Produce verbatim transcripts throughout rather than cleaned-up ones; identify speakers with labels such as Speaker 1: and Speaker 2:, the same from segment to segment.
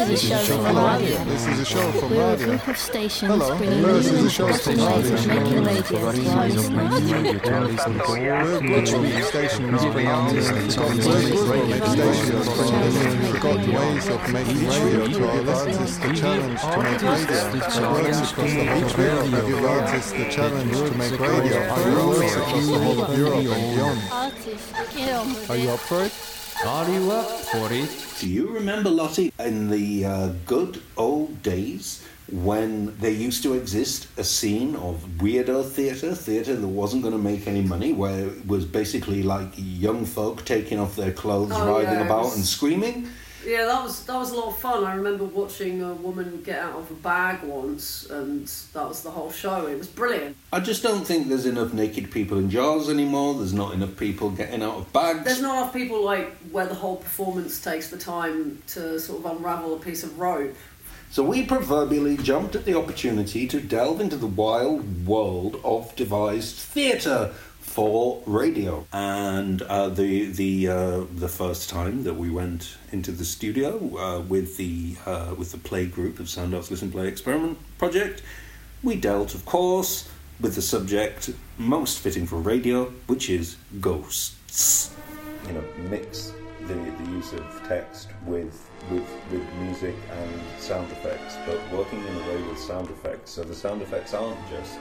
Speaker 1: This is a show from radio.
Speaker 2: This is a show from
Speaker 1: We're a
Speaker 2: radio.
Speaker 1: group of stations
Speaker 2: Hello.
Speaker 1: bringing
Speaker 2: This
Speaker 1: new
Speaker 2: is a
Speaker 1: and
Speaker 2: show from
Speaker 1: different ways
Speaker 2: radio.
Speaker 1: of making radio to our listeners.
Speaker 2: We're a group of stations bringing new forgotten ways of stations bringing forgotten ways of making radio to our listeners. The challenge to make radio. Our works across the whole of Europe. I give artists the challenge to make radio. Our works across the whole of Europe and beyond. Are you up for it?
Speaker 3: Are you up for it?
Speaker 4: Do you remember, Lottie, in the uh, good old days when there used to exist a scene of weirdo theatre, theatre that wasn't going to make any money, where it was basically like young folk taking off their clothes,
Speaker 5: oh,
Speaker 4: riding
Speaker 5: yeah,
Speaker 4: about
Speaker 5: was...
Speaker 4: and screaming?
Speaker 5: Yeah, that was that was a lot of fun. I remember watching a woman get out of a bag once, and that was the whole show. It was brilliant.
Speaker 4: I just don't think there's enough naked people in jars anymore. There's not enough people getting out of bags.
Speaker 5: There's not enough people like where the whole performance takes the time to sort of unravel a piece of rope.
Speaker 4: So we proverbially jumped at the opportunity to delve into the wild world of devised theatre for radio. And uh, the the uh, the first time that we went into the studio uh, with the uh, with the play group of Sound Arts Listen Play Experiment Project, we dealt, of course, with the subject most fitting for radio, which is ghosts. You know, mix the, the use of text with with with music and sound effects, but working in a way with sound effects. So the sound effects aren't just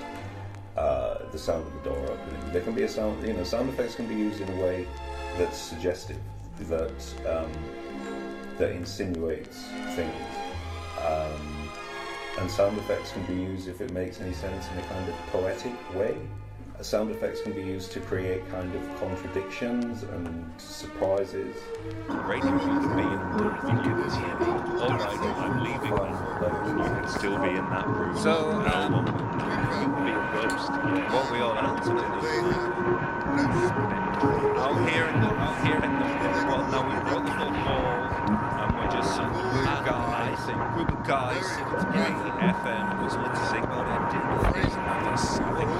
Speaker 4: Uh, the sound of the door opening. There can be a sound, you know, sound effects can be used in a way that's suggestive, that um, that insinuates things, um, and sound effects can be used, if it makes any sense, in a kind of poetic way. Uh, sound effects can be used to create kind of contradictions and surprises.
Speaker 6: Radio should be in the room. All right, I'm leaving. You can still be in that room.
Speaker 3: So, um,
Speaker 6: be a ghost.
Speaker 3: what we all
Speaker 6: Absolutely. I'll hear in the, I'll hear in the, well, no, we've got the full ball, and we're just a group of guys, a group of guys sitting together in F M, and there's one to sing about it, and there's something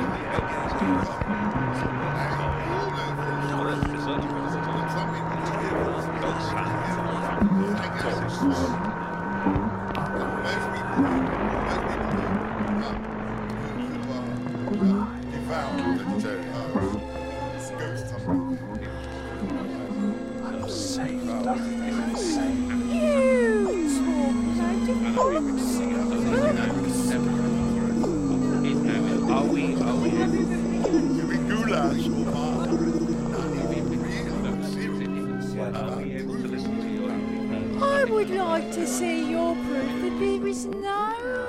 Speaker 7: I would like to see your proof that there is no...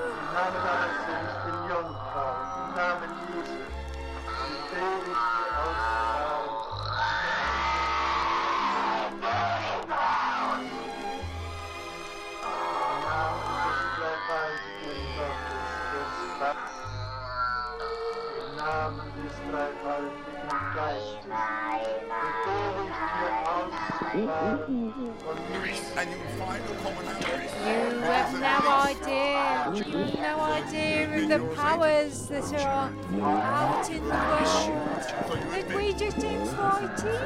Speaker 8: And you find a commonality.
Speaker 7: You have no idea, no idea of the powers that are out in the world, that we just invite in,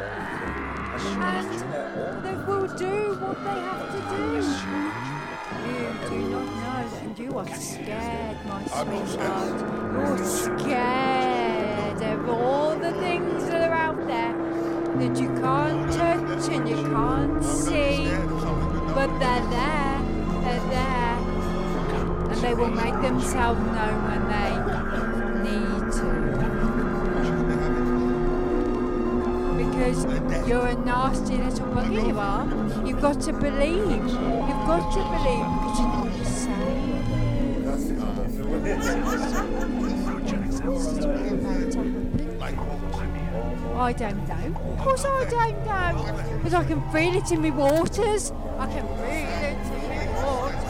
Speaker 7: and that will do what they have to do. You do not know, and you are scared, my sweetheart. You're scared of all the things that are out there that you can't touch and you can't see, but they're there, they're there, and they will make themselves known when they need to. Because you're a nasty little bugger, you are. You've got to believe, you've got to believe, because you know what you're saying. I don't know. Of course I don't know. But I can feel it in my waters. I can feel it in my waters.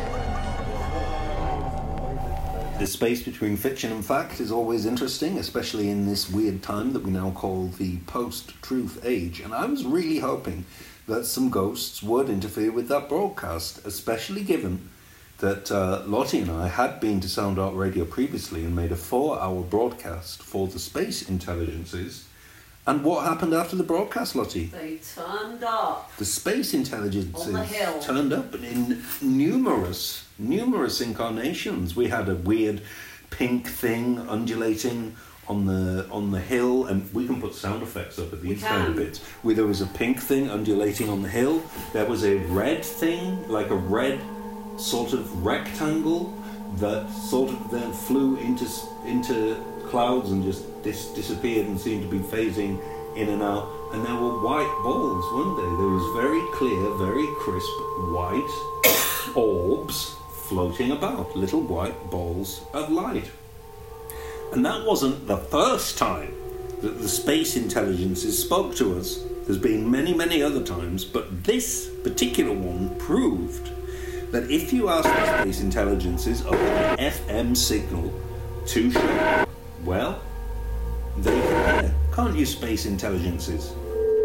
Speaker 4: The space between fiction and fact is always interesting, especially in this weird time that we now call the post-truth age. And I was really hoping that some ghosts would interfere with that broadcast, especially given that uh, Lottie and I had been to Sound Art Radio previously and made a four-hour broadcast for the space intelligences And what happened after the broadcast, Lottie?
Speaker 5: They turned up.
Speaker 4: The space intelligences
Speaker 5: On the hill.
Speaker 4: turned up in numerous, numerous incarnations. We had a weird pink thing undulating on the on the hill, and we can put sound effects up at these kind of bits. Where there was a pink thing undulating on the hill. There was a red thing, like a red sort of rectangle that sort of then flew into into clouds and just dis- disappeared and seemed to be phasing in and out. And there were white balls, weren't they? There was very clear, very crisp white orbs floating about, little white balls of light. And that wasn't the first time that the space intelligences spoke to us. There's been many, many other times, but this particular one proved that if you ask the space intelligences over an F M signal to show, well, they can hear, can't you, space intelligences?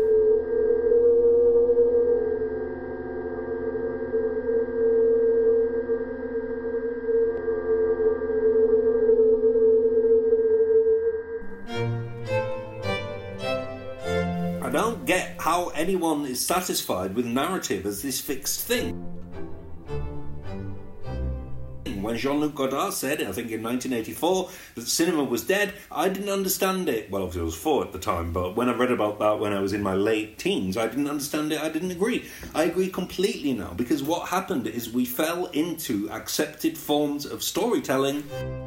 Speaker 4: I don't get how anyone is satisfied with narrative as this fixed thing. When Jean-Luc Godard said, I think in nineteen eighty-four, that cinema was dead, I didn't understand it. Well, obviously I was four at the time, but when I read about that when I was in my late teens, I didn't understand it, I didn't agree. I agree completely now, because what happened is we fell into accepted forms of storytelling.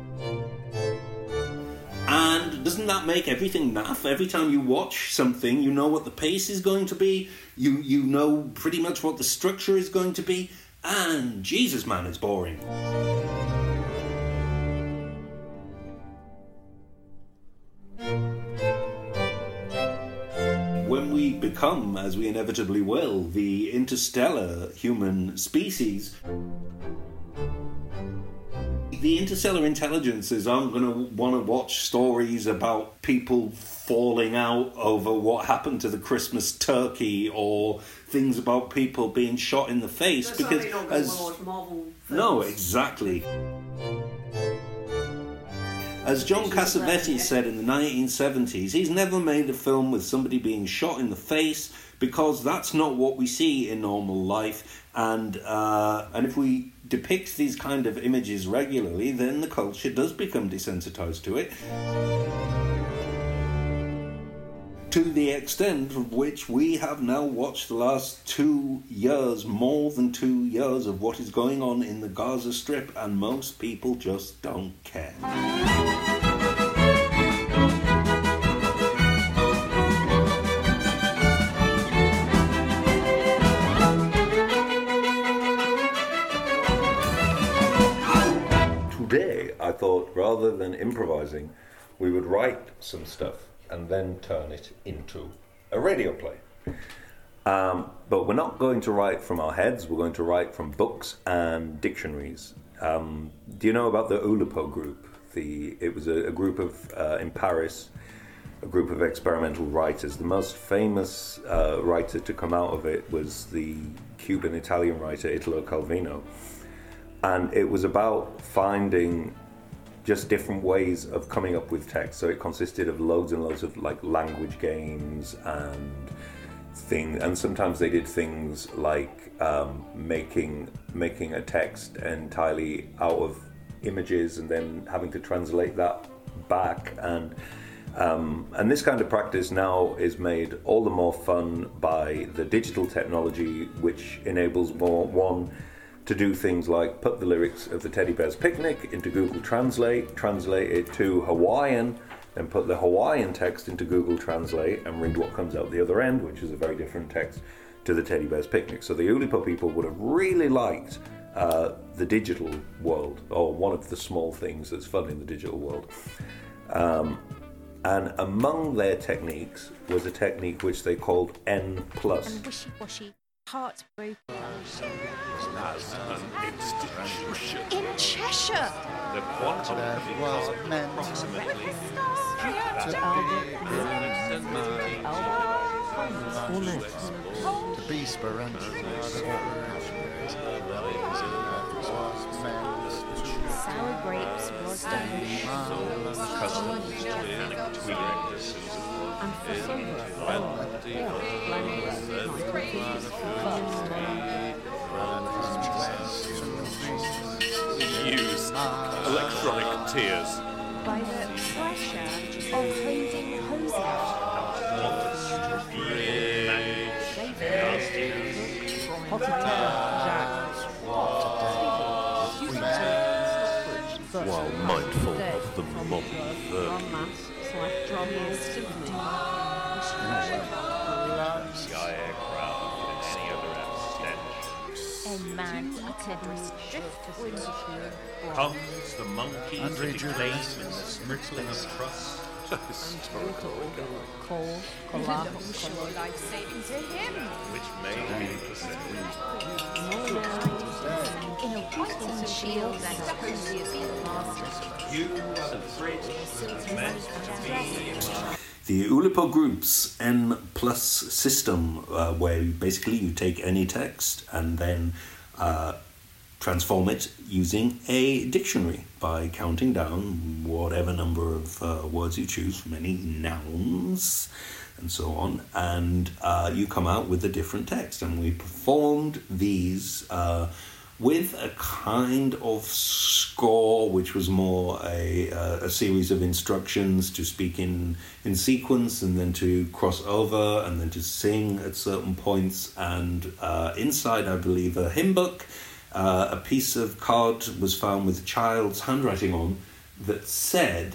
Speaker 4: And doesn't that make everything naff? Every time you watch something, you know what the pace is going to be, you, you know pretty much what the structure is going to be, and Jesus, man, it's boring. When we become, as we inevitably will, the interstellar human species, the interstellar intelligences aren't going to want to watch stories about people falling out over what happened to the Christmas turkey or things about people being shot in the face.
Speaker 5: They're
Speaker 4: because
Speaker 5: certainly not
Speaker 4: as
Speaker 5: going to watch Marvel films.
Speaker 4: no, exactly. As John Cassavetes said in the nineteen seventies, he's never made a film with somebody being shot in the face because that's not what we see in normal life. And uh, and if we depict these kind of images regularly, then the culture does become desensitized to it. To the extent of which we have now watched the last two years, more than two years, of what is going on in the Gaza Strip, and most people just don't care. Today, I thought, rather than improvising, we would write some stuff and then turn it into a radio play. Um, but we're not going to write from our heads, we're going to write from books and dictionaries. Um, do you know about the Oulipo group? The, it was a, a group of, uh, in Paris, a group of experimental writers. The most famous uh, writer to come out of it was the Cuban-Italian writer Italo Calvino. And it was about finding just different ways of coming up with text. So it consisted of loads and loads of like language games and things, and sometimes they did things like um, making making a text entirely out of images and then having to translate that back. And um, and this kind of practice now is made all the more fun by the digital technology, which enables more one. to do things like put the lyrics of the Teddy Bears Picnic into Google Translate, translate it to Hawaiian, and put the Hawaiian text into Google Translate and read what comes out the other end, which is a very different text to the Teddy Bears Picnic. So the Oulipo people would have really liked uh, the digital world, or one of the small things that's fun in the digital world. Um, and among their techniques was a technique which they called N plus.
Speaker 7: And wishy-washy, heartbreaking.
Speaker 8: As an institution.
Speaker 7: In Cheshire.
Speaker 6: The quantum
Speaker 2: There
Speaker 6: can
Speaker 2: was
Speaker 6: be
Speaker 2: meant
Speaker 6: approximately
Speaker 2: to be sporadic. It was meant
Speaker 7: Sour grapes was in
Speaker 6: Customs to mechanical directors
Speaker 1: And for silver, Ella,
Speaker 8: Use electronic tears.
Speaker 7: by the pressure of holding hosier.
Speaker 8: While mindful of the modern verb.
Speaker 6: Sky aircraft and any other abstention.
Speaker 7: A man-eater driftwood.
Speaker 6: Comes the monkey to declaim in the sprinkling of trust.
Speaker 1: coal,
Speaker 7: Sure life-saving to him.
Speaker 6: Which may be perceived.
Speaker 7: In a whitened shield and hosier
Speaker 6: You are the fridge meant to be.
Speaker 4: The Oulipo Group's N plus system, uh, where basically you take any text and then uh, transform it using a dictionary by counting down whatever number of uh, words you choose from any nouns and so on, and uh, you come out with a different text. And we performed these uh, with a kind of score, which was more a, uh, a series of instructions to speak in, in sequence, and then to cross over, and then to sing at certain points. And uh, inside, I believe, a hymn book, uh, a piece of card was found with a child's handwriting on that said,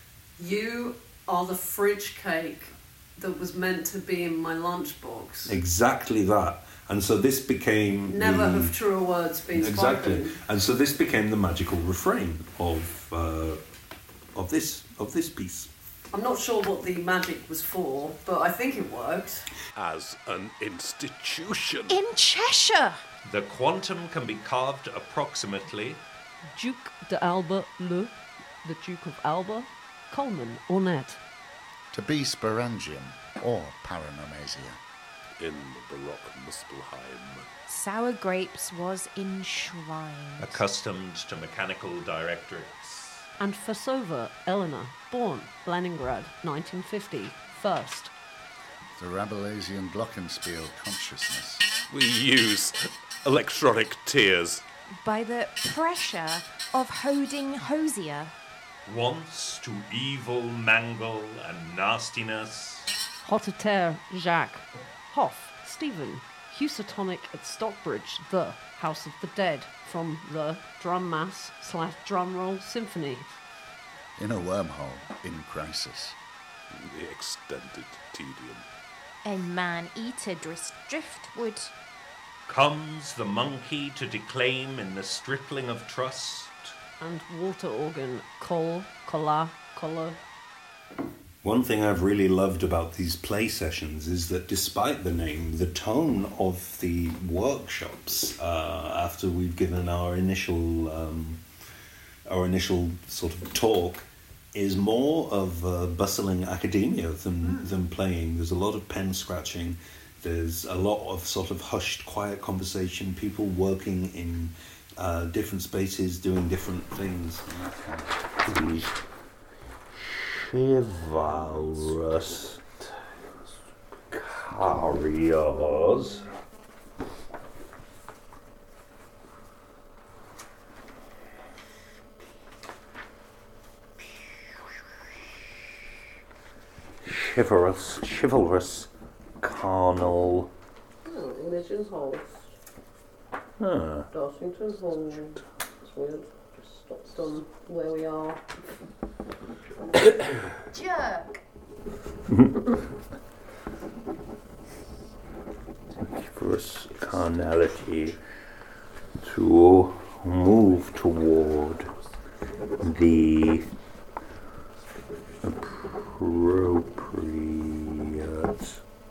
Speaker 5: You are the fridge cake that was meant to be in my lunchbox.
Speaker 4: exactly that. And so this became
Speaker 5: Never
Speaker 4: the,
Speaker 5: have truer words been
Speaker 4: exactly.
Speaker 5: spoken.
Speaker 4: And so this became the magical refrain of uh, of this of this piece.
Speaker 5: I'm not sure what the magic was for, but I think it worked.
Speaker 8: As an institution.
Speaker 7: in Cheshire.
Speaker 6: The quantum can be carved approximately.
Speaker 1: Duke de Alba Le, the Duke of Alba, Coleman, Ornette.
Speaker 9: To be sporangium or paranomasia.
Speaker 8: In the Baroque Muspelheim.
Speaker 7: Sour grapes was enshrined.
Speaker 6: Accustomed to mechanical directorates.
Speaker 1: And Fasova, Eleanor, born Leningrad, nineteen fifty, first.
Speaker 9: The Rabelaisian Glockenspiel consciousness.
Speaker 8: We use electronic tears.
Speaker 7: By the pressure of holding hosier.
Speaker 6: Wants to evil, mangle, and nastiness.
Speaker 1: Hotteterre, Jacques. Hoff, Stephen. Housatonic at Stockbridge, The House of the Dead, from the Drum Mass slash Drum Roll Symphony.
Speaker 9: In a wormhole in crisis.
Speaker 8: The extended tedium.
Speaker 7: A man-eater dris- driftwood.
Speaker 6: Comes the monkey to declaim in the stripling of trust.
Speaker 1: And water organ, Col, Cola, Colo.
Speaker 4: One thing I've really loved about these play sessions is that despite the name, the tone of the workshops, uh, after we've given our initial um, our initial sort of talk, is more of uh, bustling academia than, than playing. There's a lot of pen scratching. There's a lot of sort of hushed, quiet conversation, people working in uh, different spaces, doing different things. Chivalrous carriers. Chivalrous, chivalrous, carnal.
Speaker 5: Oh, Imogen's House.
Speaker 4: Huh.
Speaker 5: Dartington Hall. It's weird. Just stopped on where we are.
Speaker 7: Jerk.
Speaker 4: Chivalrous carnality to move toward the appropriate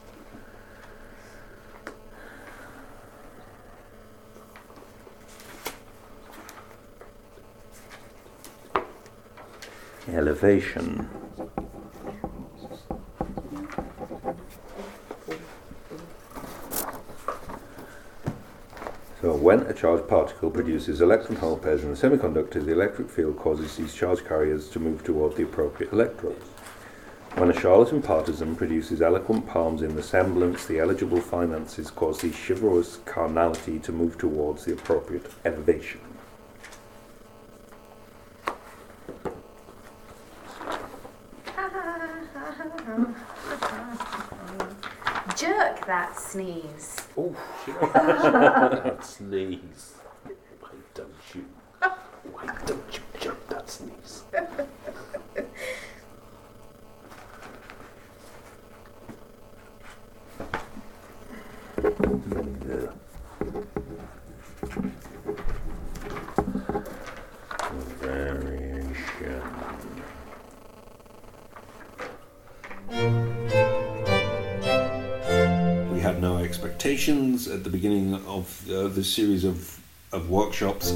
Speaker 4: elevation. So So when a charged particle produces electron hole pairs in a semiconductor, the electric field causes these charge carriers to move toward the appropriate electrodes. When a charlatan partisan produces eloquent palms in the semblance, the eligible finances cause the chivalrous carnality to move towards the appropriate elevation.
Speaker 10: Jerk that sneeze.
Speaker 8: Oh, that sneeze. Why don't you? Why don't you jerk that sneeze? Yeah. Variation.
Speaker 4: We had no expectations at the beginning of uh, this series of, of workshops,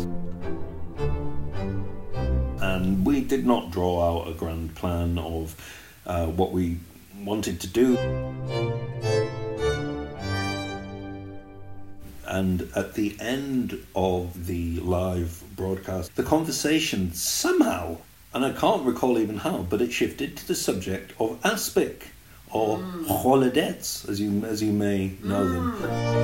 Speaker 4: and we did not draw out a grand plan of uh, what we wanted to do. And at the end of the live broadcast, the conversation somehow, and I can't recall even how, but it shifted to the subject of aspic, or mm. holodets, as you as you may know mm.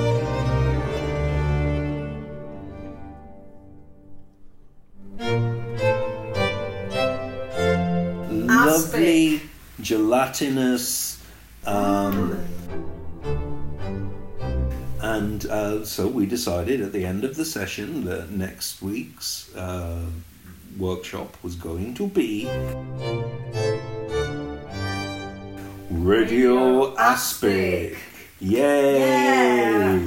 Speaker 4: them. Lovely, gelatinous, um, mm. and uh, so we decided at the end of the session that next week's uh, workshop was going to be Radio Aspic. Yay!
Speaker 11: Yeah.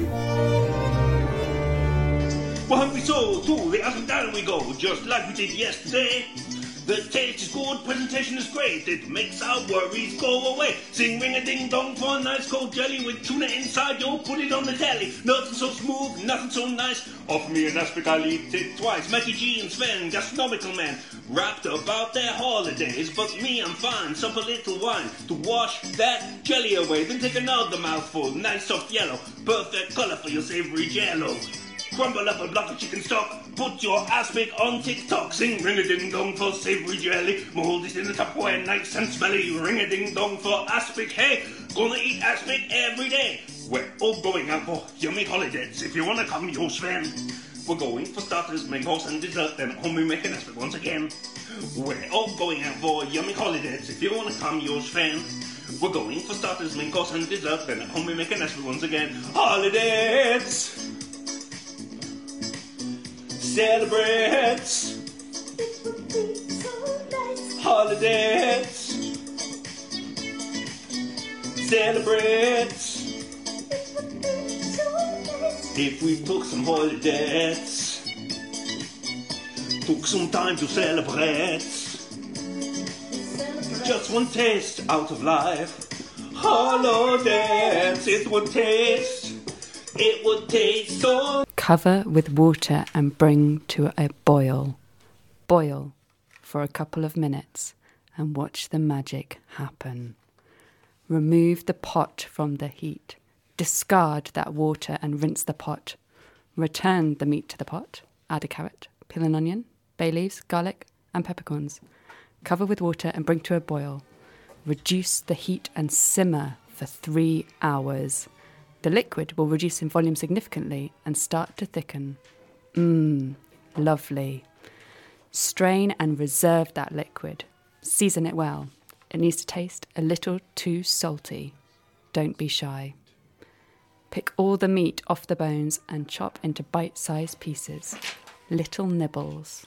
Speaker 11: Well, we so to the up and down we go, just like we did yesterday. The taste is good, presentation is great, it makes our worries go away. Sing ring-a-ding-dong for a nice cold jelly with tuna inside, you'll put it on the telly. Nothing so smooth, nothing so nice, offer me an aspic, I'll eat it twice. Mikey G and Sven, gastronomical men, rapped about their holidays, but me, I'm fine, sup a little wine to wash that jelly away, then take another mouthful, nice soft yellow, perfect colour for your savoury jello. Crumble up a block of chicken stock, put your aspic on TikTok, sing ring-a-ding-dong for savoury jelly, mould it in the Tupperware, nice and smelly, ring-a-ding-dong for aspic, hey, gonna eat aspic every day. We're all going out for yummy holidays, if you wanna come, you'll Sven. We're going for starters, main course and dessert, then at home we make an aspic once again. We're all going out for yummy holidays, if you wanna come, you'll Sven. We're going for starters, main course and dessert, then at home we make an aspic once again. Holidays! Celebrate! It would be so nice. Holidays! Celebrate! It would be so nice. If we took some holidays, took some time to celebrate. celebrate. Just one taste out of life. Holidays! It would taste, it would taste so.
Speaker 12: Cover with water and bring to a boil. Boil for a couple of minutes and watch the magic happen. Remove the pot from the heat. Discard that water and rinse the pot. Return the meat to the pot. Add a carrot, peel an onion, bay leaves, garlic and peppercorns. Cover with water and bring to a boil. Reduce the heat and simmer for three hours. The liquid will reduce in volume significantly and start to thicken. Mmm, lovely. Strain and reserve that liquid. Season it well. It needs to taste a little too salty. Don't be shy. Pick all the meat off the bones and chop into bite-sized pieces. Little nibbles.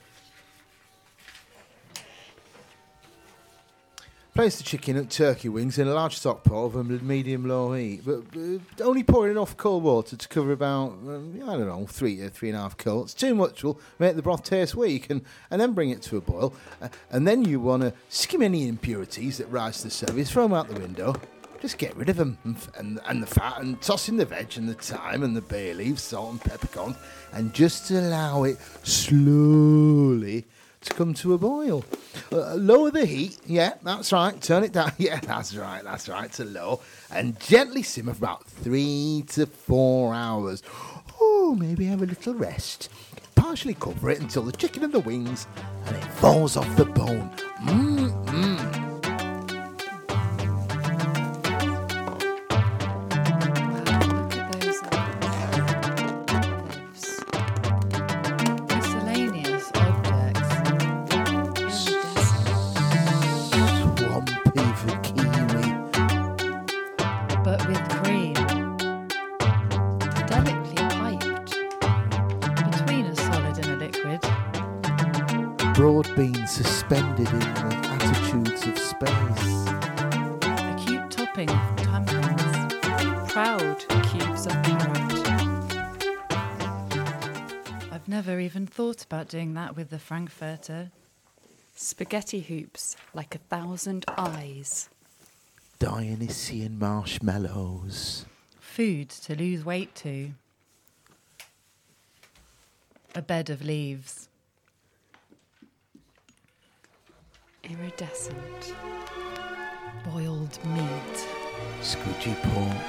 Speaker 13: Place the chicken and turkey wings in a large stock pot of a medium-low heat, but uh, only pour enough cold water to cover about, um, I don't know, three to three and a half quarts. Too much will make the broth taste weak, and, and then bring it to a boil. Uh, and then you want to skim any impurities that rise to the surface, throw them out the window. Just get rid of them, and, and, and the fat, and toss in the veg and the thyme and the bay leaves, salt and peppercorn, and just allow it slowly to come to a boil. Uh, lower the heat, yeah, that's right. Turn it down, yeah, that's right, that's right, to low. And gently simmer for about three to four hours. Oh, oh, maybe have a little rest. Partially cover it until the chicken and the wings, and it falls off the bone. Mmm,
Speaker 12: Miscellaneous objects.
Speaker 13: Swampy for kiwi.
Speaker 12: But with cream. Delicately piped. Between a solid and a liquid.
Speaker 13: Broad beans suspended in the attitudes of space.
Speaker 12: A cute topping of tampons. Proud cubes of parrot. I've never even thought about doing that with the Frankfurter. Spaghetti hoops like a thousand eyes.
Speaker 13: Dionysian marshmallows.
Speaker 12: Food to lose weight to. A bed of leaves. Iridescent. Boiled meat.
Speaker 13: Squidgy pork.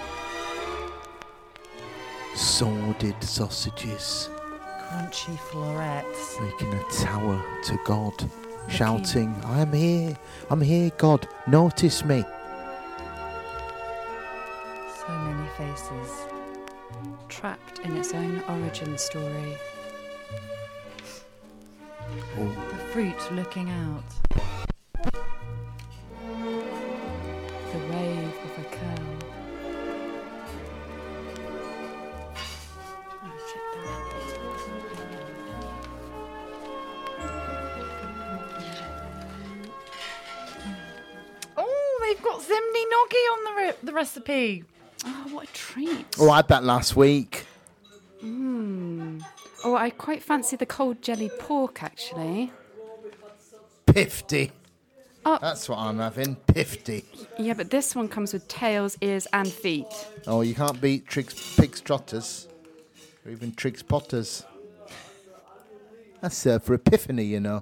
Speaker 13: Sordid sausages.
Speaker 12: Crunchy florets.
Speaker 13: Making a tower to God. Shouting, I am here, I'm here, God, notice me.
Speaker 12: So many faces. Trapped in its own origin story.
Speaker 13: Oh.
Speaker 12: The fruit looking out. The wave of a curl. Oh, they've got Zimni Noggy on the, re- the recipe. Oh, what a treat.
Speaker 13: Oh, I had that last week.
Speaker 12: Mm. Oh, I quite fancy the cold jellied pork, actually.
Speaker 13: Pifty.
Speaker 12: Oh.
Speaker 13: That's what I'm having, pifty.
Speaker 12: Yeah, but this one comes with tails, ears and feet.
Speaker 13: Oh, you can't beat Triggs Pig's Trotters. Or even Triggs Potters. That's served for Epiphany, you know.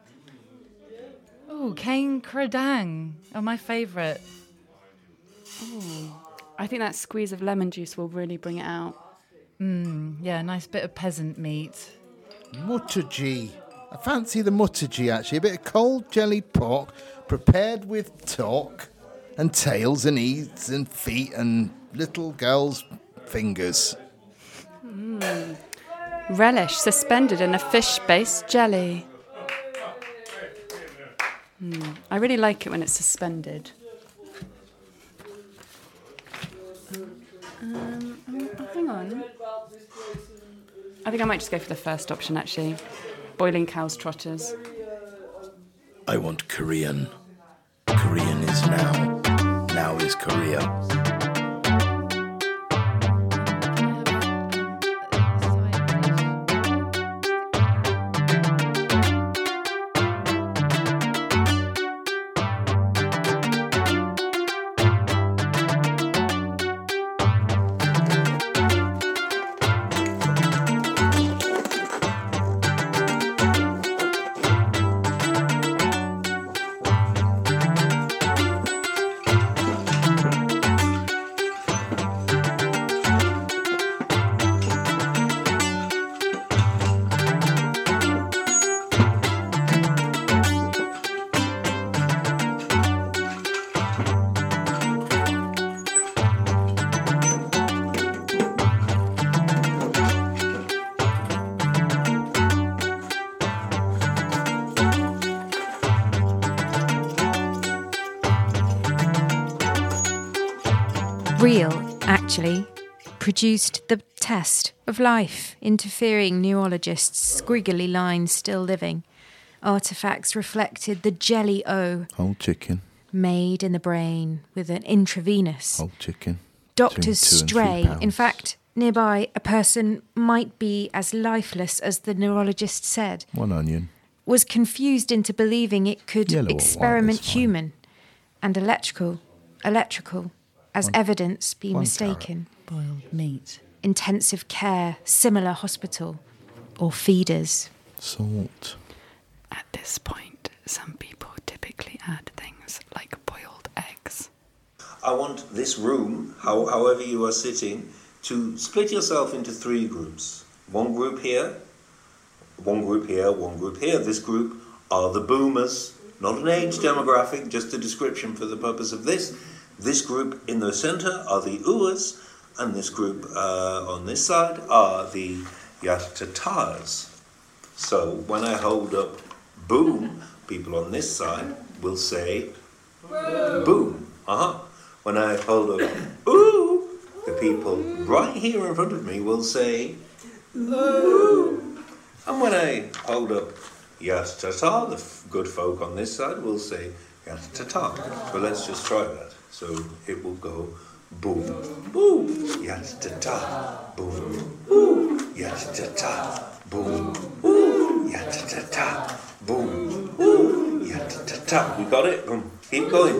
Speaker 12: Oh, cane credang. Oh, my favourite. Oh, I think that squeeze of lemon juice will really bring it out. Mmm, yeah, nice bit of peasant meat.
Speaker 13: Muttergy. I fancy the muttergy, actually. A bit of cold jellied pork prepared with talk and tails and ears and feet and little girls' fingers.
Speaker 12: Mm. Relish suspended in a fish-based jelly. Mm. I really like it when it's suspended. Um, oh, hang on. I think I might just go for the first option, actually. Boiling cow's trotters.
Speaker 13: I want Korean. Korean is now. Now is Korea.
Speaker 14: Real, actually, produced the test of life, interfering neurologists, squiggly lines still living. Artefacts reflected the jelly-o,
Speaker 13: Whole chicken.
Speaker 14: made in the brain with an intravenous.
Speaker 13: Whole chicken.
Speaker 14: Doctors
Speaker 13: Between two and
Speaker 14: stray.
Speaker 13: three pounds.
Speaker 14: In fact, nearby, a person might be as lifeless as the neurologist said.
Speaker 13: One onion.
Speaker 14: Was confused into believing it could
Speaker 13: Yellow or white,
Speaker 14: experiment
Speaker 13: that's fine.
Speaker 14: human and electrical, electrical, as
Speaker 12: One-
Speaker 14: evidence be
Speaker 12: one
Speaker 14: mistaken.
Speaker 12: Boiled meat.
Speaker 14: Intensive care, similar hospital, or feeders.
Speaker 13: Salt.
Speaker 12: At this point, some people typically add things like boiled eggs.
Speaker 15: I want this room, how, however you are sitting,
Speaker 4: to split yourself into three groups. One group here, one group here, one group here. This group are the boomers, not an age demographic, just a description for the purpose of this. This group in the centre are the Uas, and this group uh, on this side are the Yatatas. So when I hold up boom, people on this side will say boom. Uh-huh. When I hold up ooh, the people right here in front of me will say ooh. And when I hold up Yatata, the f- good folk on this side will say Yatata. So let's just try that. So it will go boom, boom, Yatata, boom, boom, Yatata, boom, boom, Yatata, boom, boom, Yatata. We got it? Boom. Keep going.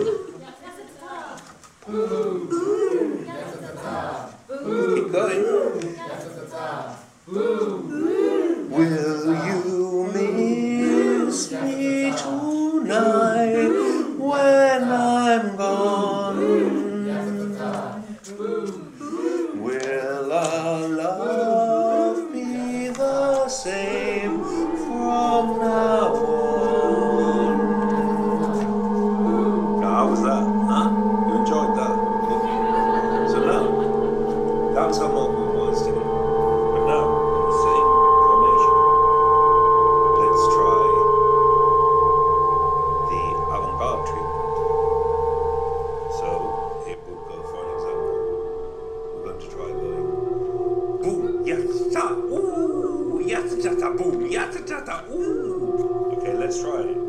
Speaker 4: Keep going. Will you miss me tonight when I'm gone? Will our love be the same from now on? Now, how was that? Huh? You enjoyed that? So now, that was how Malcolm was today. But now, in the same formation, let's try the avant-garde treatment. So, it would go for an example. We're going to try going boom, yata, ooh, yata, boom, yata, ooh. Okay, let's try it.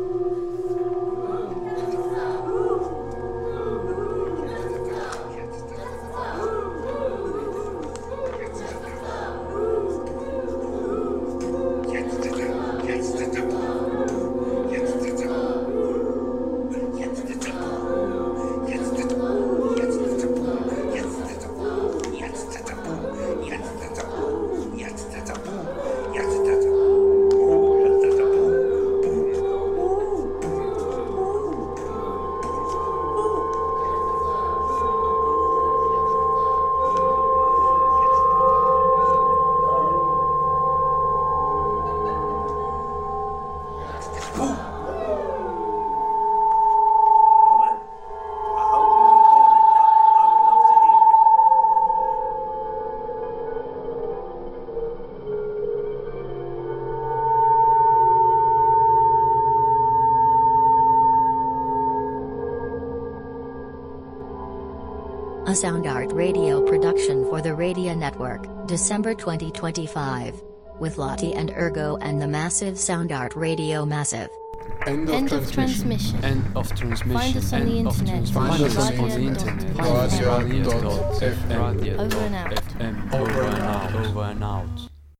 Speaker 15: A Sound Art Radio production for the Radio Network, December twenty twenty-five. With Lottie and Ergo and the Massive Sound Art Radio Massive.
Speaker 2: End of,
Speaker 16: End of transmission.
Speaker 2: transmission.
Speaker 3: End of transmission.
Speaker 16: Find us on the
Speaker 3: End of
Speaker 16: internet.
Speaker 3: transmission.
Speaker 2: Find us on the
Speaker 3: internet.
Speaker 2: Radio dot F M.
Speaker 3: Radio dot F M.
Speaker 16: Over and out.
Speaker 3: Over and out. Over and out.